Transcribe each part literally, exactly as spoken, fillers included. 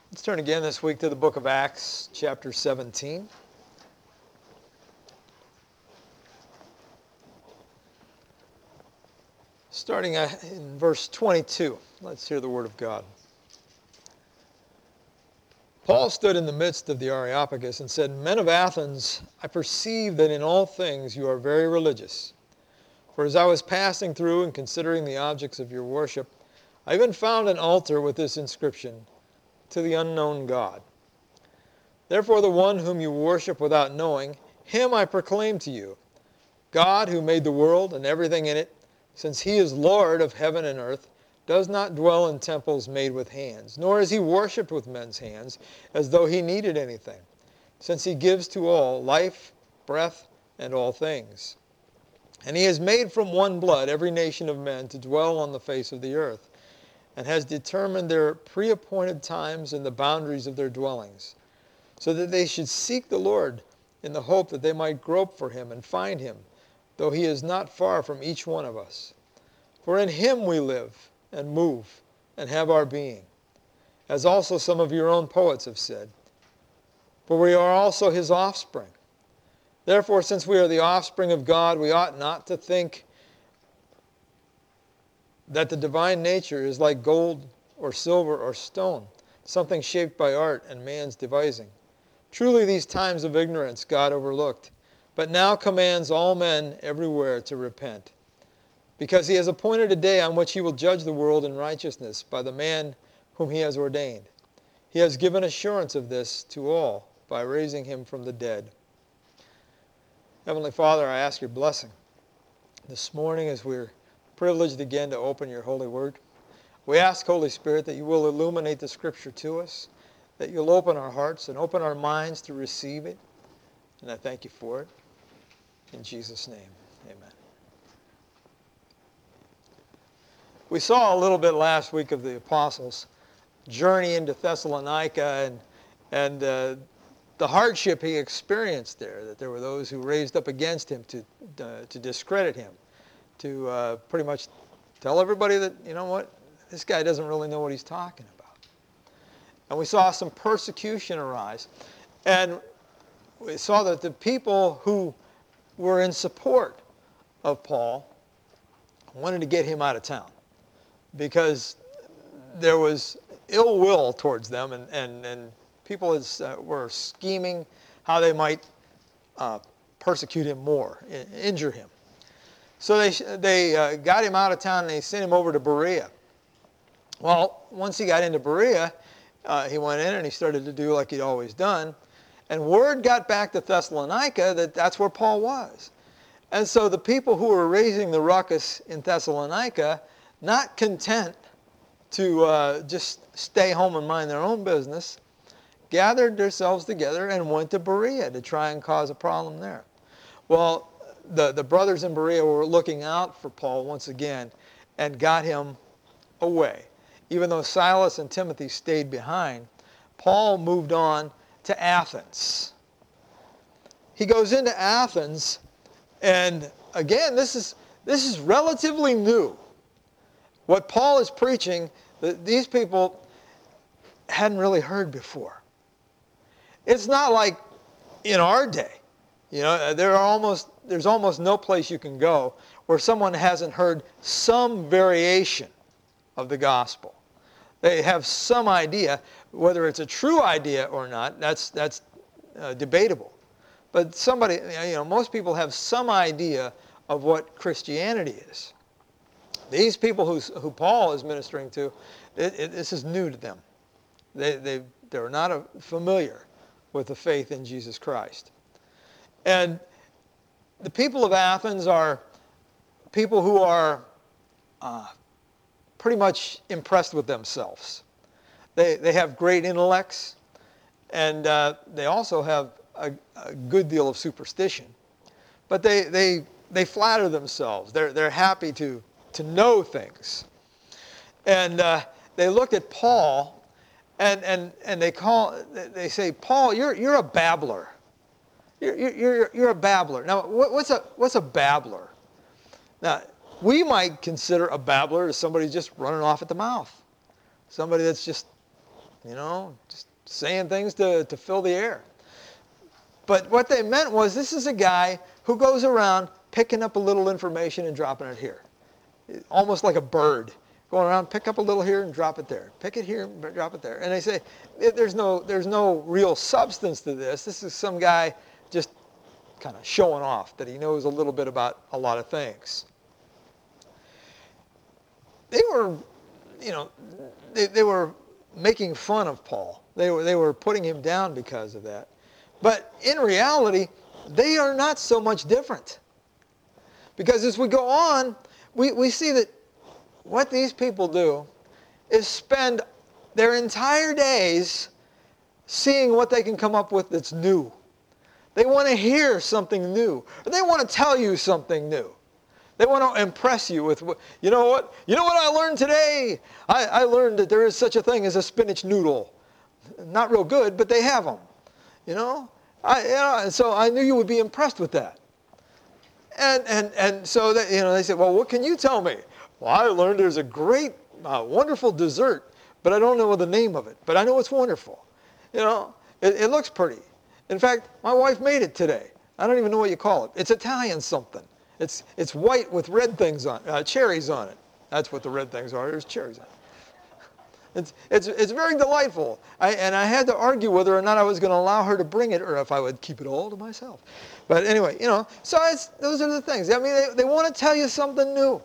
Let's turn again this week to the book of Acts, chapter seventeen. Starting in verse twenty-two, let's hear the word of God. Paul stood in the midst of the Areopagus and said, "Men of Athens, I perceive that in all things you are very religious. For as I was passing through and considering the objects of your worship, I even found an altar with this inscription, to the unknown God. Therefore the one whom you worship without knowing, him I proclaim to you, God who made the world and everything in it, since he is Lord of heaven and earth, does not dwell in temples made with hands, nor is he worshipped with men's hands, as though he needed anything, since he gives to all life, breath, and all things. And he has made from one blood every nation of men to dwell on the face of the earth, and has determined their pre-appointed times and the boundaries of their dwellings, so that they should seek the Lord in the hope that they might grope for him and find him, though he is not far from each one of us. For in him we live and move and have our being, as also some of your own poets have said. For we are also his offspring. Therefore, since we are the offspring of God, we ought not to think that the divine nature is like gold or silver or stone, something shaped by art and man's devising. Truly these times of ignorance God overlooked, but now commands all men everywhere to repent, because he has appointed a day on which he will judge the world in righteousness by the man whom he has ordained. He has given assurance of this to all by raising him from the dead." Heavenly Father, I ask your blessing this morning as we're privileged again to open your holy word. We ask, Holy Spirit, that you will illuminate the scripture to us, that you'll open our hearts and open our minds to receive it. And I thank you for it. In Jesus' name, amen. We saw a little bit last week of the apostles' journey into Thessalonica and, and uh, the hardship he experienced there, that there were those who raised up against him to, uh, to discredit him, to uh, pretty much tell everybody that, you know what, this guy doesn't really know what he's talking about. And we saw some persecution arise. And we saw that the people who were in support of Paul wanted to get him out of town because there was ill will towards them, and, and, and people is, uh, were scheming how they might uh, persecute him more, injure him. So they, they uh, got him out of town and they sent him over to Berea. Well, once he got into Berea, uh, he went in and he started to do like he'd always done. And word got back to Thessalonica that that's where Paul was. And so the people who were raising the ruckus in Thessalonica, not content to uh, just stay home and mind their own business, gathered themselves together and went to Berea to try and cause a problem there. Well, The, the brothers in Berea were looking out for Paul once again and got him away. Even though Silas and Timothy stayed behind, Paul moved on to Athens. He goes into Athens, and again, this is, this is relatively new. What Paul is preaching, these people hadn't really heard before. It's not like in our day. You know, there are almost, there's almost no place you can go where someone hasn't heard some variation of the gospel. They have some idea, whether it's a true idea or not, that's, that's uh, debatable. But somebody, you know, most people have some idea of what Christianity is. These people who's, who Paul is ministering to, it, it, this is new to them. They, they, they're not a, familiar with the faith in Jesus Christ. And the people of Athens are people who are uh, pretty much impressed with themselves. They, they have great intellects, and uh, they also have a, a good deal of superstition. But they, they, they flatter themselves. They're, they're happy to, to know things. And uh, they looked at Paul, and, and, and they, call, they say, "Paul, you're, you're a babbler. You're, you're, you're a babbler." Now, what's a, what's a babbler? Now, we might consider a babbler as somebody just running off at the mouth. Somebody that's just you know, just saying things to, to fill the air. But what they meant was, this is a guy who goes around picking up a little information and dropping it here. Almost like a bird. Going around, pick up a little here and drop it there. Pick it here and drop it there. And they say, there's no, there's no real substance to this. This is some guy just kind of showing off that he knows a little bit about a lot of things. They were, you know, they, they were making fun of Paul. They were, they were putting him down because of that. But in reality, they are not so much different. Because as we go on, we, we see that what these people do is spend their entire days seeing what they can come up with that's new. They want to hear something new. Or they want to tell you something new. They want to impress you with, you know what? You know what I learned today? I, I learned that there is such a thing as a spinach noodle. Not real good, but they have them. You know? I, you know, and so I knew you would be impressed with that. And and and so that, you know, they said, well, what can you tell me? Well, I learned there's a great, uh, wonderful dessert, but I don't know the name of it. But I know it's wonderful. You know, it, it looks pretty. In fact, my wife made it today. I don't even know what you call it. It's Italian something. It's it's white with red things on, uh, cherries on it. That's what the red things are. There's cherries on it. It's it's it's very delightful. I, and I had to argue whether or not I was going to allow her to bring it or if I would keep it all to myself. But anyway, you know, so it's, those are the things. I mean, they, they want to tell you something new.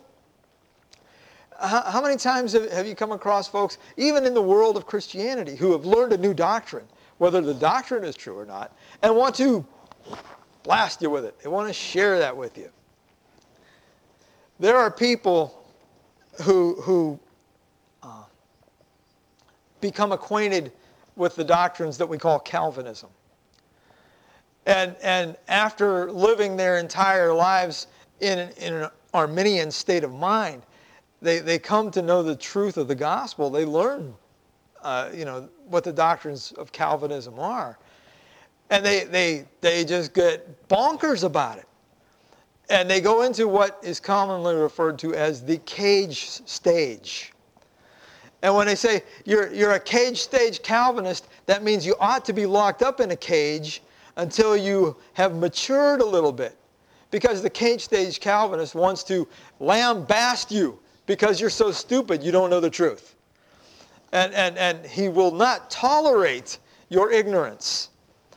How, how many times have, have you come across folks, even in the world of Christianity, who have learned a new doctrine, whether the doctrine is true or not, and want to blast you with it. They want to share that with you. There are people who, who uh, become acquainted with the doctrines that we call Calvinism. And, and after living their entire lives in an, in an Arminian state of mind, they, they come to know the truth of the gospel. They learn uh, you know, what the doctrines of Calvinism are. And they, they, they just get bonkers about it. And they go into what is commonly referred to as the cage stage. And when they say you're, you're a cage stage Calvinist, that means you ought to be locked up in a cage until you have matured a little bit. Because the cage stage Calvinist wants to lambaste you because you're so stupid you don't know the truth. And, and, and he will not tolerate your ignorance.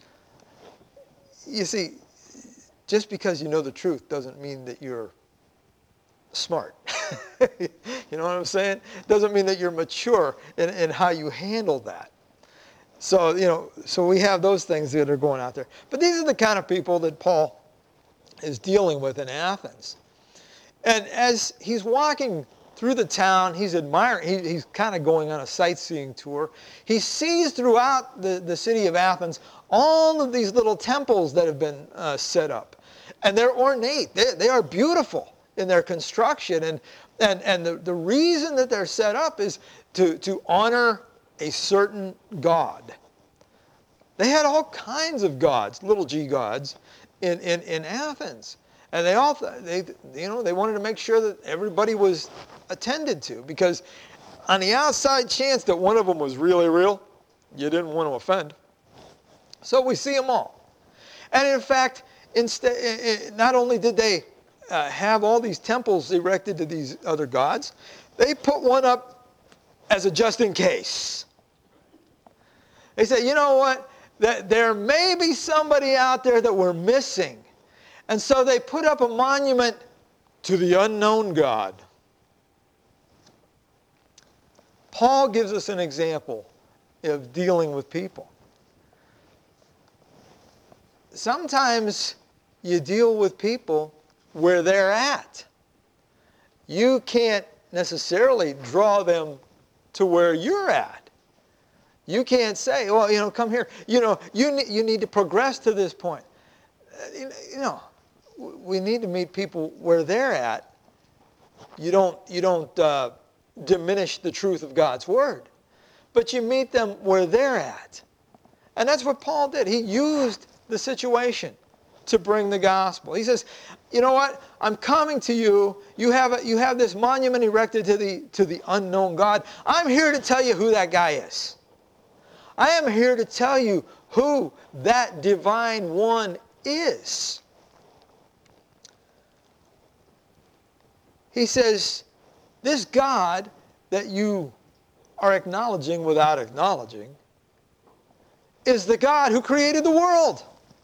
You see, just because you know the truth doesn't mean that you're smart. You know what I'm saying? Doesn't mean that you're mature in, in how you handle that. So, you know, so we have those things that are going out there. But these are the kind of people that Paul is dealing with in Athens. And as he's walking through the town, he's admiring, he, he's kind of going on a sightseeing tour. He sees throughout the, the city of Athens all of these little temples that have been uh, set up. And they're ornate. They, they are beautiful in their construction. And, and, and the, the reason that they're set up is to, to honor a certain god. They had all kinds of gods, little g gods, in, in, in Athens. And they all, they, you know, they wanted to make sure that everybody was attended to. Because on the outside chance that one of them was really real, you didn't want to offend. So we see them all. And in fact, instead, not only did they uh, have all these temples erected to these other gods, they put one up as a just in case. They said, you know what? That there may be somebody out there that we're missing. And so they put up a monument to the unknown God. Paul gives us an example of dealing with people. Sometimes you deal with people where they're at. You can't necessarily draw them to where you're at. You can't say, well, you know, come here. You know, you, ne- you need to progress to this point. You know, we need to meet people where they're at. You don't, you don't uh, diminish the truth of God's Word. But you meet them where they're at. And that's what Paul did. He used the situation to bring the gospel. He says, you know what? I'm coming to you. You have, a, you have this monument erected to the, to the unknown God. I'm here to tell you who that guy is. I am here to tell you who that divine one is. He says, this God that you are acknowledging without acknowledging is the God who created the world.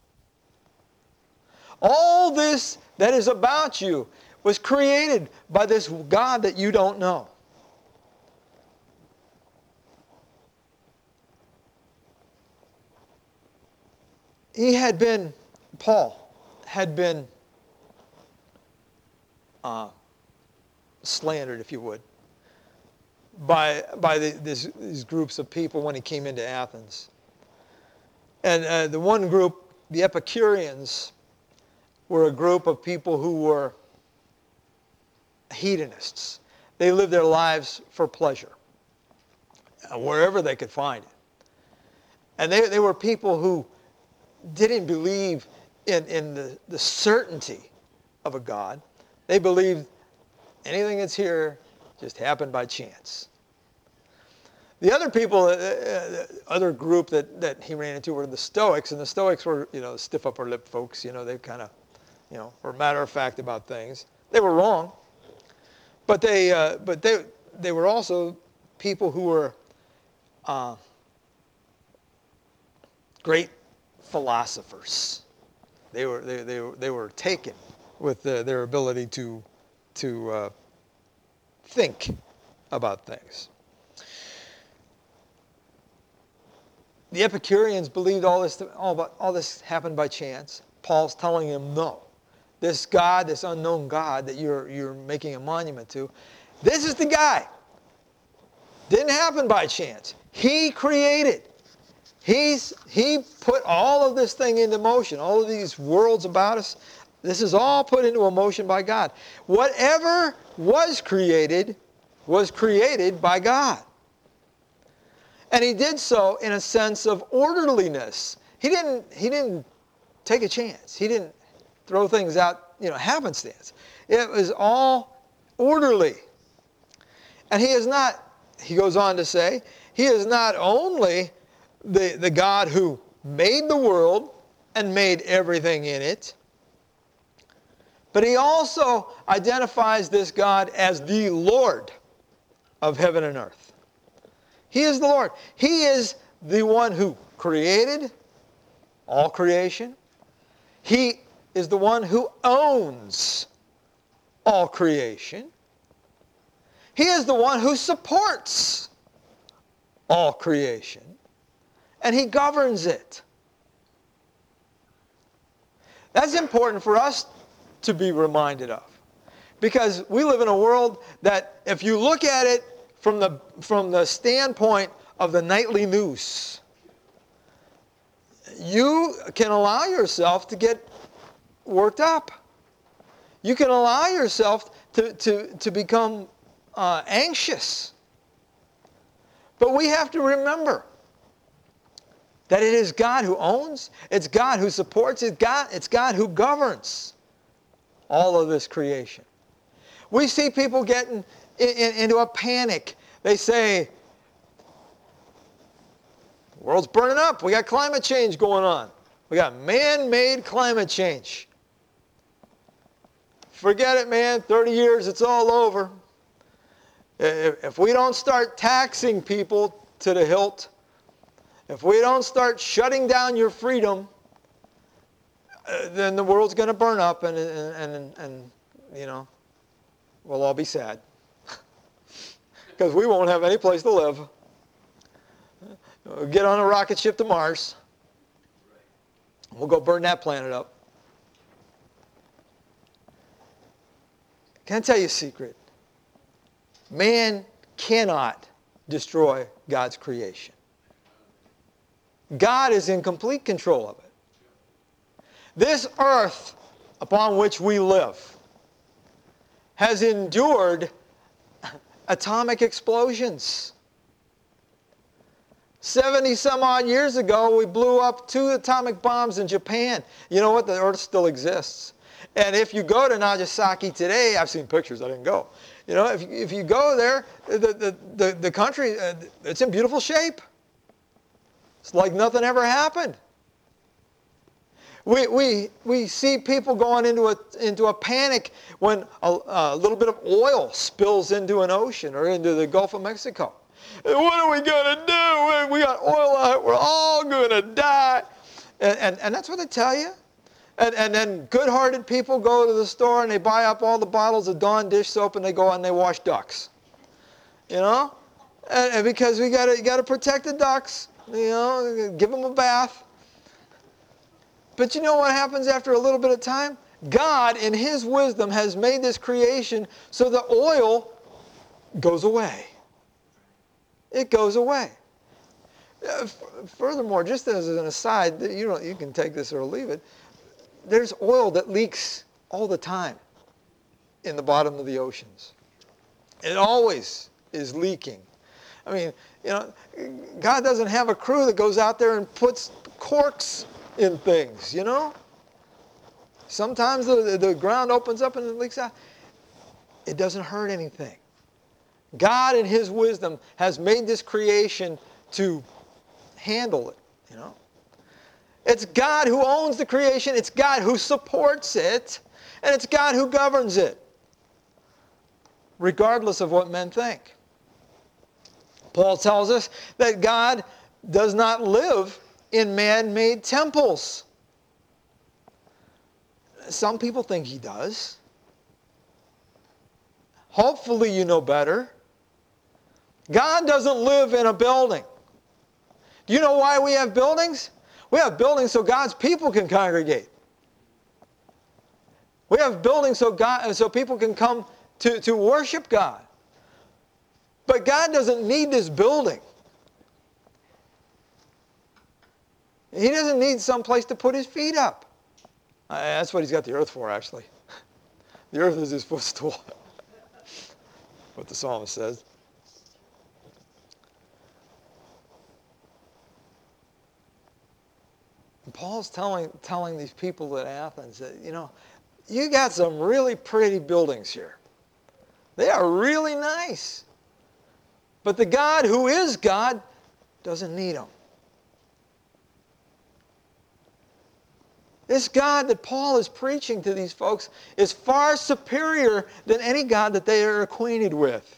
All this that is about you was created by this God that you don't know. He had been, Paul had been uh, slandered, if you would, by, by the, this, these groups of people when he came into Athens. And uh, the one group, the Epicureans, were a group of people who were hedonists. They lived their lives for pleasure, uh, wherever they could find it. And they, they were people who didn't believe in, in the, the certainty of a God. They believed anything that's here just happened by chance. The other people, uh, uh, other group that, that he ran into were the Stoics, and the Stoics were, you know, stiff upper lip folks. You know, they kind of, you know, were matter of fact about things. They were wrong, but they, uh, but they, they were also people who were uh, great philosophers. They were, they, they, they were taken with uh, their ability to, to uh, think about things. The Epicureans believed all this, all, about, all this happened by chance. Paul's telling them, no. This God, this unknown God that you're, you're making a monument to, this is the guy. Didn't happen by chance. He created. He's, he put all of this thing into motion, all of these worlds about us. This is all put into motion by God. Whatever was created was created by God. And he did so in a sense of orderliness. He didn't, he didn't take a chance. He didn't throw things out, you know, happenstance. It was all orderly. And he is not, he goes on to say, he is not only the, the God who made the world and made everything in it, but he also identifies this God as the Lord of heaven and earth. He is the Lord. He is the one who created all creation. He is the one who owns all creation. He is the one who supports all creation. And he governs it. That's important for us to be reminded of. Because we live in a world that if you look at it from the, from the standpoint of the nightly news, you can allow yourself to get worked up. You can allow yourself to, to, to become uh, anxious. But we have to remember that it is God who owns, it's God who supports, it's God, it's God who governs all of this creation. We see people getting in, in, into a panic. They say, the world's burning up. We got climate change going on. We got man-made climate change. Forget it, man. thirty years, it's all over. If, if we don't start taxing people to the hilt, if we don't start shutting down your freedom, uh, then the world's going to burn up and, and, and, and, you know, we'll all be sad. Because we won't have any place to live. We'll get on a rocket ship to Mars. We'll go burn that planet up. Can I tell you a secret? Man cannot destroy God's creation. God is in complete control of it. This earth upon which we live has endured atomic explosions. seventy some odd years ago, we blew up two atomic bombs in Japan. You know what? The earth still exists. And if you go to Nagasaki today, I've seen pictures, I didn't go. You know, if, if you go there, the, the, the, the country, uh, it's in beautiful shape. It's like nothing ever happened. We, we, we see people going into a, into a panic when a, a little bit of oil spills into an ocean or into the Gulf of Mexico. And what are we going to do? We got oil out. We're all going to die. And, and, and that's what they tell you. And, and then good-hearted people go to the store and they buy up all the bottles of Dawn dish soap and they go out and they wash ducks. You know? And, and because we got to got to protect the ducks. You know, give them a bath. But you know what happens after a little bit of time? God, in His wisdom, has made this creation so the oil goes away. It goes away. Uh, f- furthermore, just as an aside, you know, you can take this or leave it. There's oil that leaks all the time in the bottom of the oceans. It always is leaking. I mean, you know, God doesn't have a crew that goes out there and puts corks in things, you know? Sometimes the, the ground opens up and it leaks out. It doesn't hurt anything. God in His wisdom has made this creation to handle it, you know? It's God who owns the creation. It's God who supports it. And it's God who governs it, regardless of what men think. Paul tells us that God does not live in man-made temples. Some people think He does. Hopefully you know better. God doesn't live in a building. Do you know why we have buildings? We have buildings so God's people can congregate. We have buildings so God, so people can come to, to worship God. But God doesn't need this building. He doesn't need some place to put His feet up. Uh, that's what He's got the earth for, actually. The earth is His footstool. What the psalmist says. And Paul's telling, telling these people at Athens that, you know, you got some really pretty buildings here. They are really nice. But the God who is God doesn't need them. This God that Paul is preaching to these folks is far superior than any God that they are acquainted with.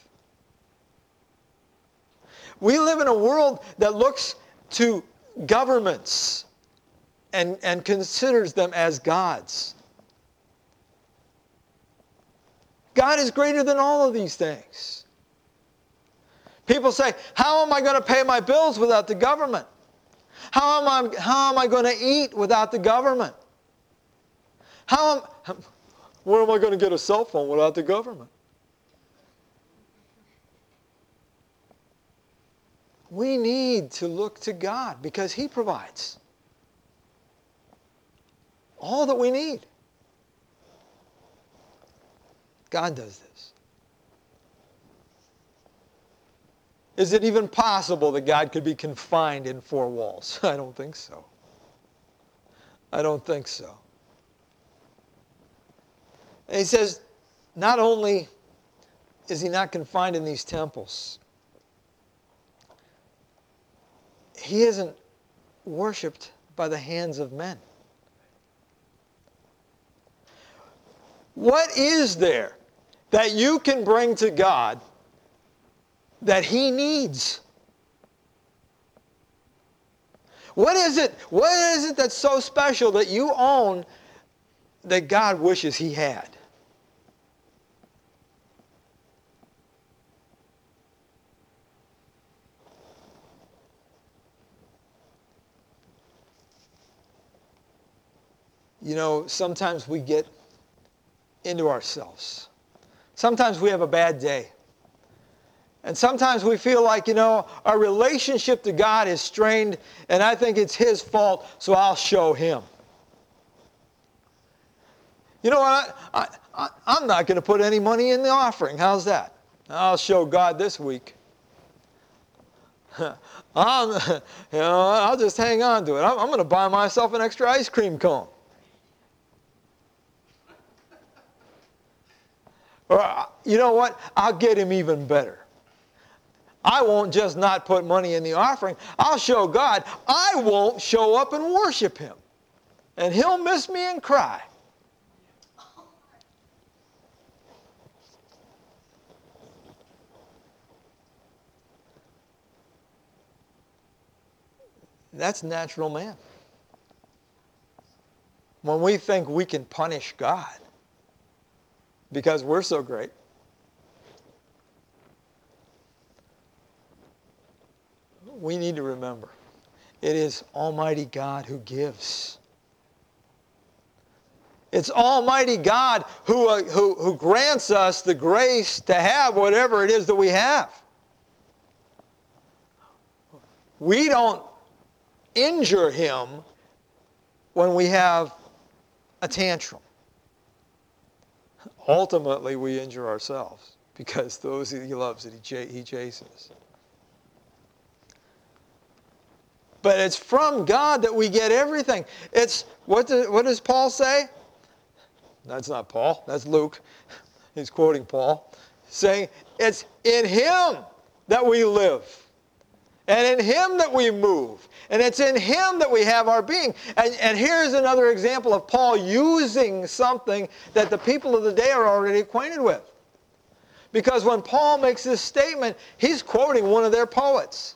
We live in a world that looks to governments and, and considers them as gods. God is greater than all of these things. People say, how am I going to pay my bills without the government? How am I, how am I going to eat without the government? How am, where am I going to get a cell phone without the government? We need to look to God because He provides all that we need. God does this. Is it even possible that God could be confined in four walls? I don't think so. I don't think so. And He says, not only is He not confined in these temples, He isn't worshipped by the hands of men. What is there that you can bring to God that He needs? What is it? What is it that's so special that you own that God wishes He had? You know, sometimes we get into ourselves. Sometimes we have a bad day. And sometimes we feel like, you know, our relationship to God is strained, and I think it's His fault, so I'll show Him. You know what? I, I, I'm not going to put any money in the offering. How's that? I'll show God this week. I'm, you know, I'll just hang on to it. I'm, I'm going to buy myself an extra ice cream cone. Or, you know what? I'll get Him even better. I won't just not put money in the offering. I'll show God I won't show up and worship him. And he'll miss me and cry. That's natural man. When we think we can punish God because we're so great, we need to remember, it is Almighty God who gives. It's Almighty God who, uh, who, who grants us the grace to have whatever it is that we have. We don't injure him when we have a tantrum. Ultimately, we injure ourselves because those he loves that he, ch- he chases. But it's from God that we get everything. It's what, do, what does Paul say? That's not Paul. That's Luke. He's quoting Paul, saying it's in him that we live. And in him that we move. And it's in him that we have our being. And, and here's another example of Paul using something that the people of the day are already acquainted with. Because when Paul makes this statement, he's quoting one of their poets.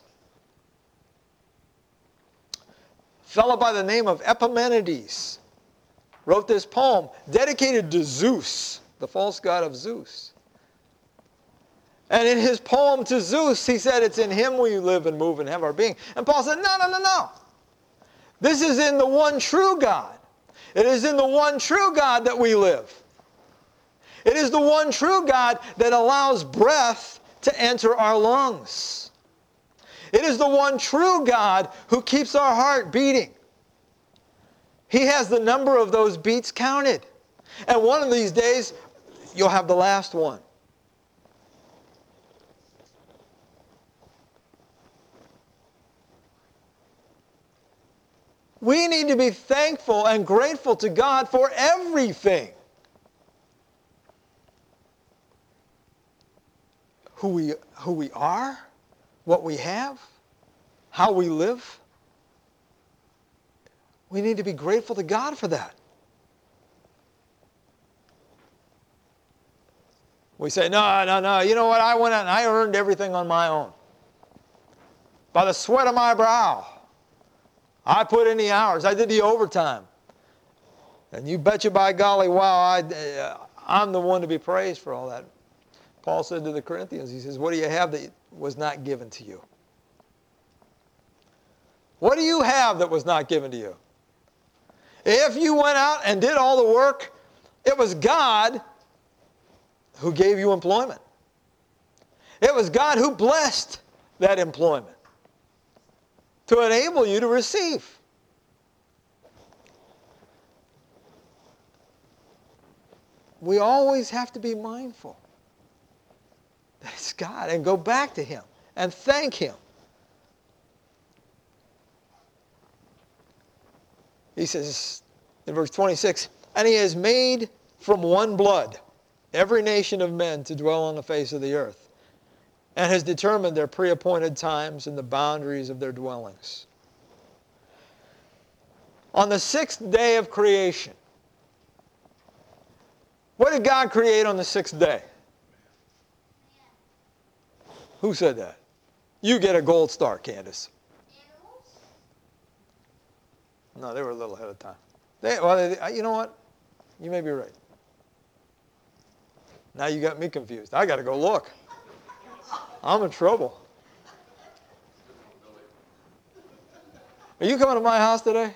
A fellow by the name of Epimenides wrote this poem dedicated to Zeus, the false god of Zeus. And in his poem to Zeus, he said, it's in him we live and move and have our being. And Paul said, no, no, no, no. This is in the one true God. It is in the one true God that we live. It is the one true God that allows breath to enter our lungs. It is the one true God who keeps our heart beating. He has the number of those beats counted. And one of these days, you'll have the last one. We need to be thankful and grateful to God for everything. Who we, who we are, what we have, how we live. We need to be grateful to God for that. We say, no, no, no, you know what? I went out and I earned everything on my own. By the sweat of my brow. I put in the hours. I did the overtime. And you betcha by golly, wow, I, uh, I'm the one to be praised for all that. Paul said to the Corinthians, he says, what do you have that was not given to you? What do you have that was not given to you? If you went out and did all the work, it was God who gave you employment. It was God who blessed that employment to enable you to receive. We always have to be mindful that it's God and go back to him and thank him. He says in verse twenty-six, and he has made from one blood every nation of men to dwell on the face of the earth, and has determined their pre-appointed times and the boundaries of their dwellings. On the sixth day of creation, what did God create on the sixth day? Who said that? You get a gold star, Candace. Animals? No, they were a little ahead of time. They, well, they, you know what? You may be right. Now you got me confused. I got to go look. I'm in trouble. Are you coming to my house today?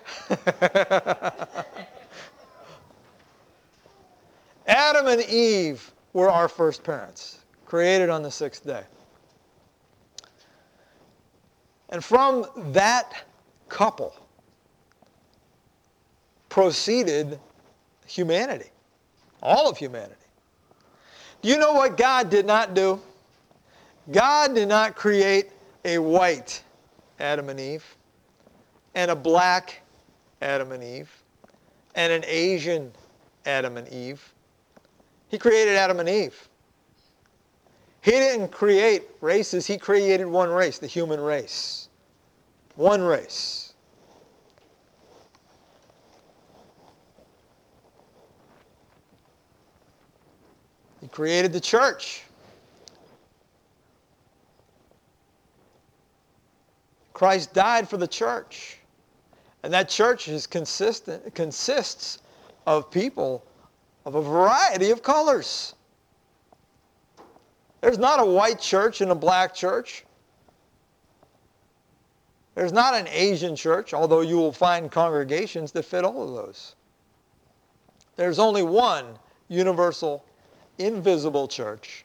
Adam and Eve were our first parents, created on the sixth day. And from that couple proceeded humanity, all of humanity. Do you know what God did not do? God did not create a white Adam and Eve, and a black Adam and Eve, and an Asian Adam and Eve. He created Adam and Eve. He didn't create races. He created one race, the human race. One race. He created the church. Christ died for the church. And that church is consistent, consists of people of a variety of colors. There's not a white church and a black church. There's not an Asian church, although you will find congregations that fit all of those. There's only one universal, invisible church.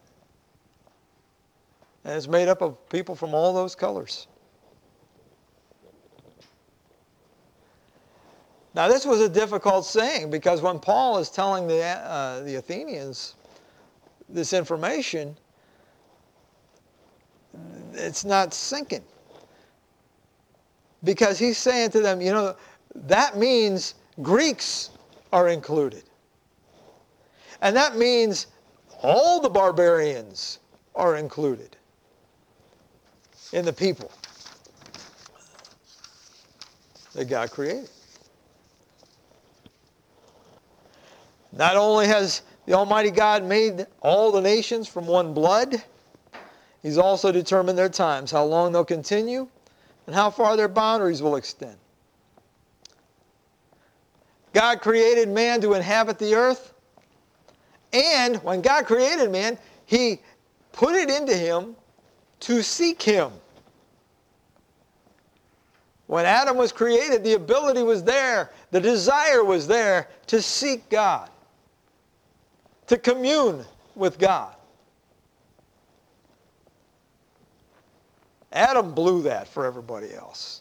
And it's made up of people from all those colors. Now, this was a difficult saying because when Paul is telling the, uh, the Athenians this information, it's not sinking. Because he's saying to them, you know, that means Greeks are included. And that means all the barbarians are included in the people that God created. Not only has the Almighty God made all the nations from one blood, He's also determined their times, how long they'll continue, and how far their boundaries will extend. God created man to inhabit the earth, and when God created man, He put it into him to seek Him. When Adam was created, the ability was there, the desire was there to seek God, to commune with God. Adam blew that for everybody else.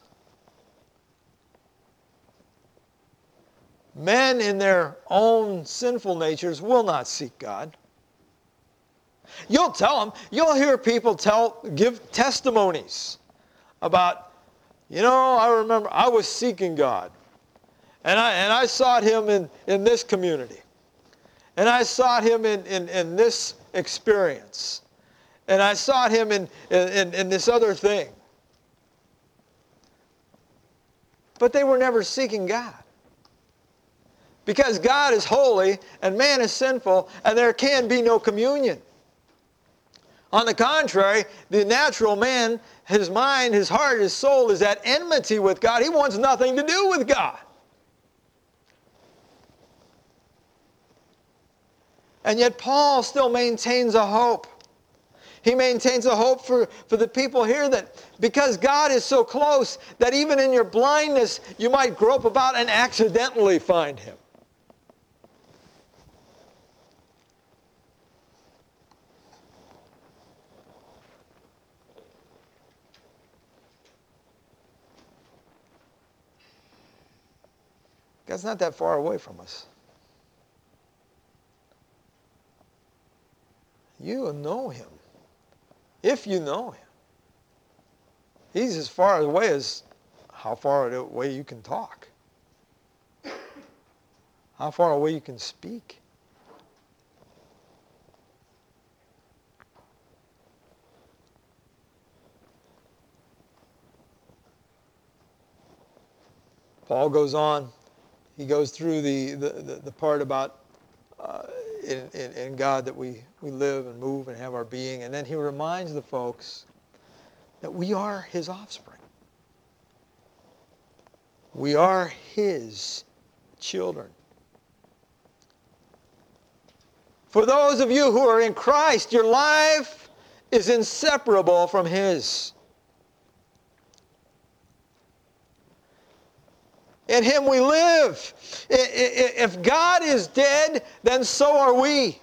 Men in their own sinful natures will not seek God. You'll tell them, you'll hear people tell, give testimonies about, you know, I remember I was seeking God. And I, and I sought Him in, in this community. And I sought Him in, in, in this experience. And I sought Him in, in, in this other thing. But they were never seeking God. Because God is holy and man is sinful, and there can be no communion. On the contrary, the natural man, his mind, his heart, his soul is at enmity with God. He wants nothing to do with God. And yet Paul still maintains a hope. He maintains a hope for, for the people here that because God is so close that even in your blindness you might grope about and accidentally find Him. God's not that far away from us. You know Him. If you know Him. He's as far away as how far away you can talk. How far away you can speak. Paul goes on. He goes through the, the, the, the part about uh, in, in, in God that we, we live and move and have our being. And then he reminds the folks that we are His offspring. We are His children. For those of you who are in Christ, your life is inseparable from His. In Him we live. If God is dead, then so are we.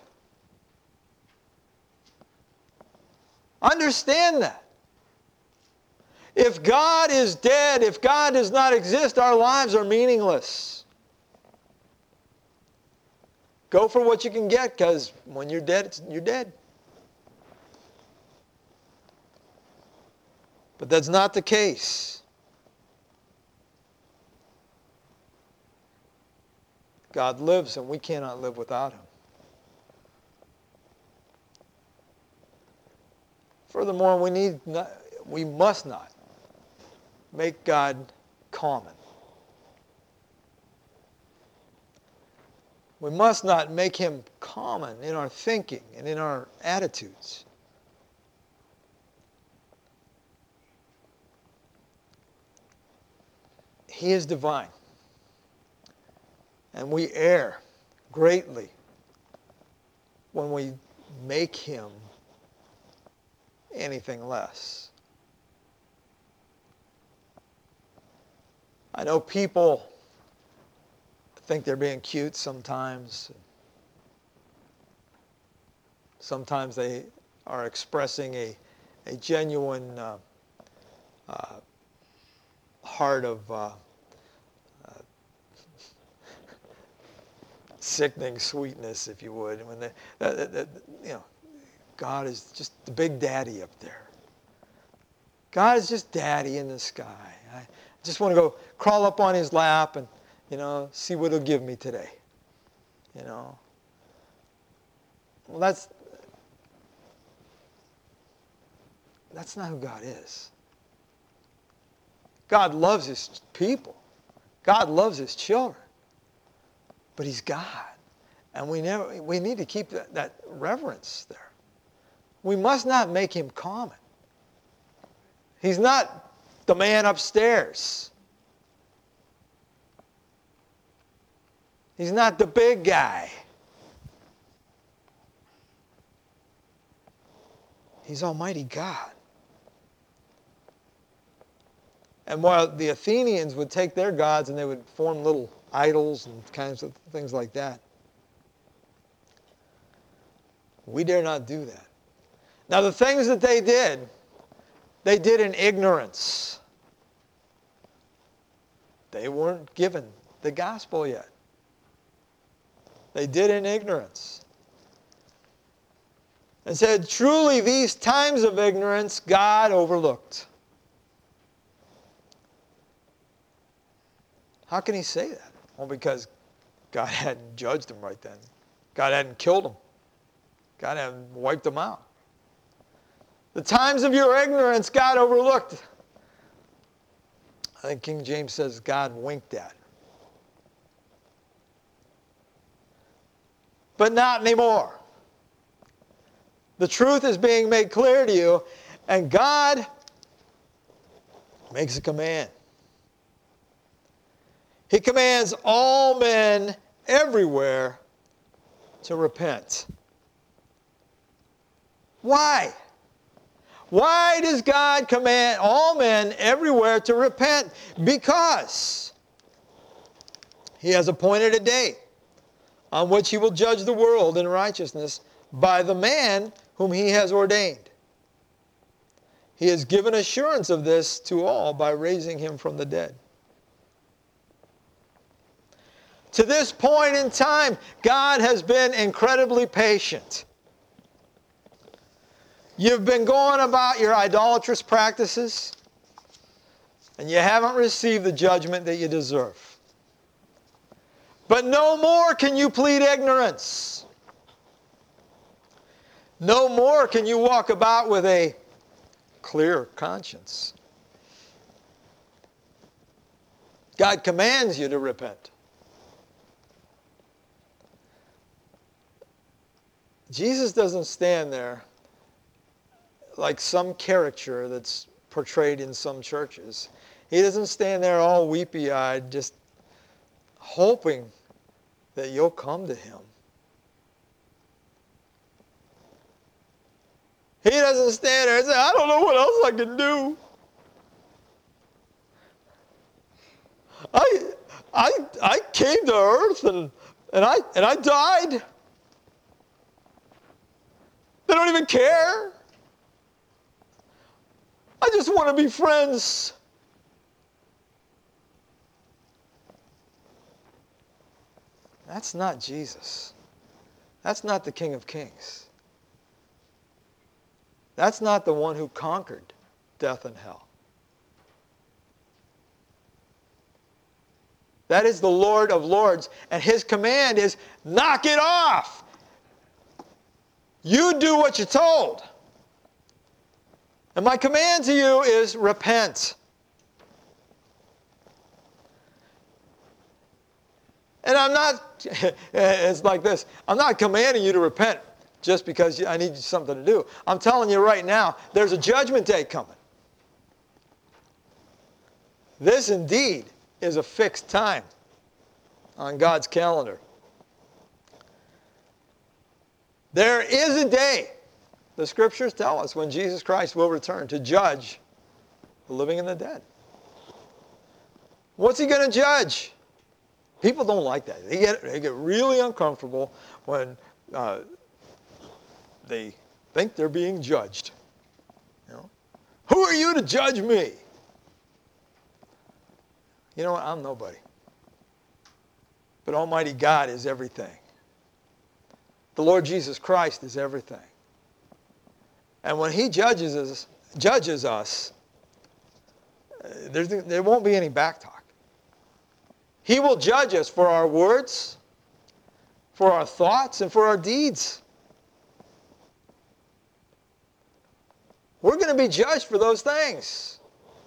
Understand that. If God is dead, if God does not exist, our lives are meaningless. Go for what you can get, because when you're dead, it's, you're dead. But that's not the case. God lives, and we cannot live without Him. Furthermore, we need not, we must not make God common. We must not make him common in our thinking and in our attitudes. He is divine. And we err greatly when we make him anything less. I know people think they're being cute sometimes. Sometimes they are expressing a, a genuine uh, uh, heart of uh, uh, sickening sweetness, if you would. When they, that, that, you know, God is just the big daddy up there. God is just daddy in the sky. I just want to go crawl up on his lap and, you know, see what he'll give me today. You know. Well, that's that's not who God is. God loves his people. God loves his children. But he's God. And we never we need to keep that, that reverence there. We must not make him common. He's not the man upstairs. He's not the big guy. He's Almighty God. And while the Athenians would take their gods and they would form little idols and kinds of things like that, we dare not do that. Now, the things that they did, they did in ignorance. They weren't given the gospel yet. They did in ignorance. And said, truly these times of ignorance God overlooked. How can he say that? Well, because God hadn't judged them right then. God hadn't killed them. God hadn't wiped them out. The times of your ignorance God overlooked. I think King James says God winked at. But not anymore. The truth is being made clear to you, and God makes a command. He commands all men everywhere to repent. Why? Why does God command all men everywhere to repent? Because he has appointed a day on which he will judge the world in righteousness by the man whom he has ordained. He has given assurance of this to all by raising him from the dead. To this point in time, God has been incredibly patient. You've been going about your idolatrous practices, and you haven't received the judgment that you deserve. But no more can you plead ignorance. No more can you walk about with a clear conscience. God commands you to repent. Jesus doesn't stand there like some caricature that's portrayed in some churches. He doesn't stand there all weepy-eyed, just hoping that you'll come to him. He doesn't stand there and say, I don't know what else I can do. I, I, I came to earth and, and, I, and I died. They don't even care. I just want to be friends. That's not Jesus. That's not the King of Kings. That's not the one who conquered death and hell. That is the Lord of Lords, and his command is, knock it off. You do what you're told. And my command to you is repent. And I'm not, it's like this, I'm not commanding you to repent just because I need something to do. I'm telling you right now, there's a judgment day coming. This indeed is a fixed time on God's calendar. There is a day, the scriptures tell us, when Jesus Christ will return to judge the living and the dead. What's he going to judge? People don't like that. They get, they get really uncomfortable when uh, they think they're being judged. You know? Who are you to judge me? You know what? I'm nobody. But Almighty God is everything. The Lord Jesus Christ is everything. And when he judges us, judges us, there's, there won't be any backtalk. He will judge us for our words, for our thoughts, and for our deeds. We're going to be judged for those things.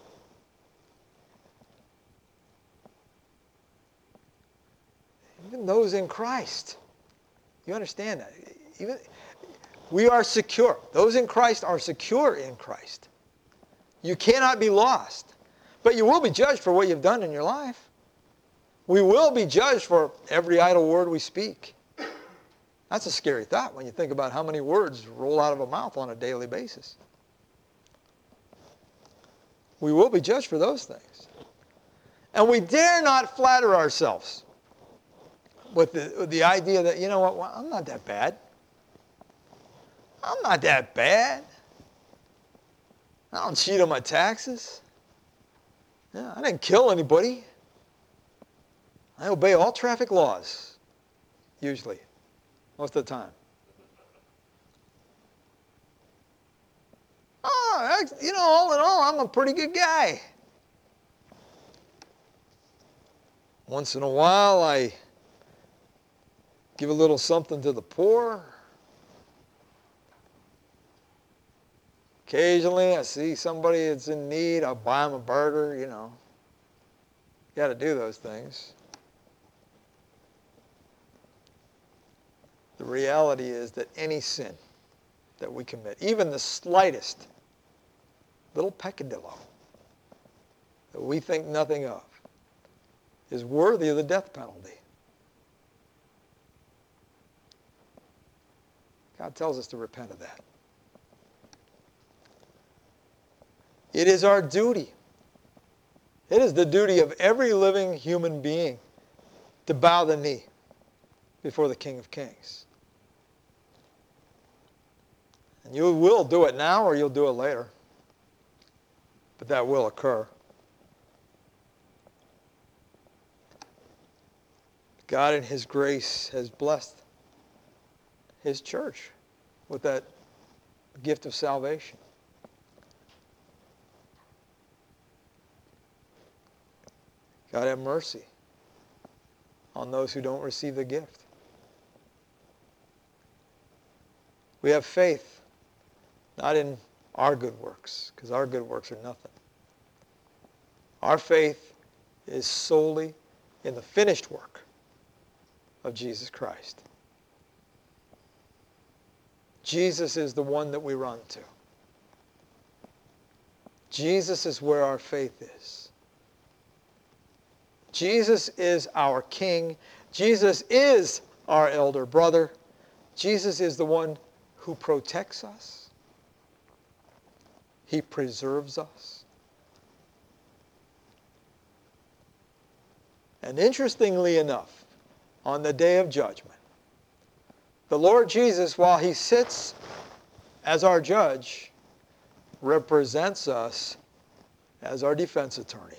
Even those in Christ. You understand that? Even, we are secure. Those in Christ are secure in Christ. You cannot be lost. But you will be judged for what you've done in your life. We will be judged for every idle word we speak. That's a scary thought when you think about how many words roll out of a mouth on a daily basis. We will be judged for those things. And we dare not flatter ourselves with the, with the idea that, you know what, well, I'm not that bad. I'm not that bad. I don't cheat on my taxes. Yeah, I didn't kill anybody. I obey all traffic laws, usually, most of the time. Oh, you know, all in all, I'm a pretty good guy. Once in a while, I give a little something to the poor. Occasionally, I see somebody that's in need, I'll buy them a burger, you know. You got to do those things. The reality is that any sin that we commit, even the slightest little peccadillo that we think nothing of, is worthy of the death penalty. God tells us to repent of that. It is our duty. It is the duty of every living human being to bow the knee before the King of Kings. And you will do it now or you'll do it later. But that will occur. God in his grace has blessed his church with that gift of salvation. God have mercy on those who don't receive the gift. We have faith, not in our good works, because our good works are nothing. Our faith is solely in the finished work of Jesus Christ. Jesus is the one that we run to. Jesus is where our faith is. Jesus is our King. Jesus is our elder brother. Jesus is the one who protects us. He preserves us. And interestingly enough, on the day of judgment, the Lord Jesus, while he sits as our judge, represents us as our defense attorney.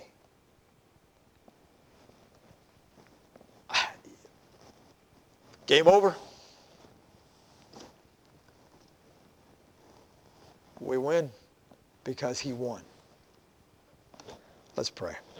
Game over. We win because he won. Let's pray.